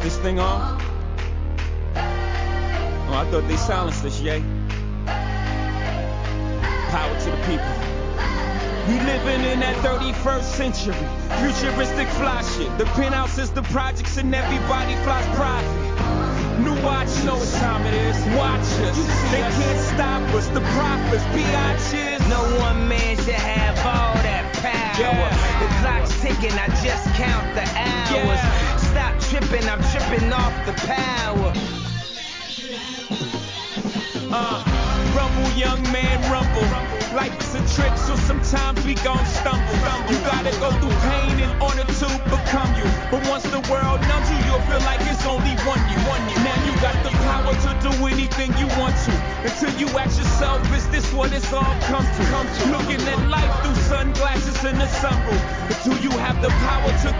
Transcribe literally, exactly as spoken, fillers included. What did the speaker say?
this thing on? Oh, I thought they silenced us, yay. Power to the people. We living in that thirty-first century. Futuristic fly shit. The penthouse is the projects and everybody flies private. New watch, you know what time it is. Watch us. They us. Can't stop us. The prophets, biatches. No one man should have all that power. Yeah. The clock's ticking, I just count the hours. Yeah. Stop tripping, I'm tripping off the power. Uh, rumble, young man, rumble. Life is a trip, so sometimes we gon' stumble. You gotta go through pain in order to become you. But once the world numbs you, you'll feel like it's only one you. One you. Now you got the power to do anything you want to. Until you ask yourself, is this what it's all come to? Come to. Looking at life through sunglasses in the sunroof. But do you have the power to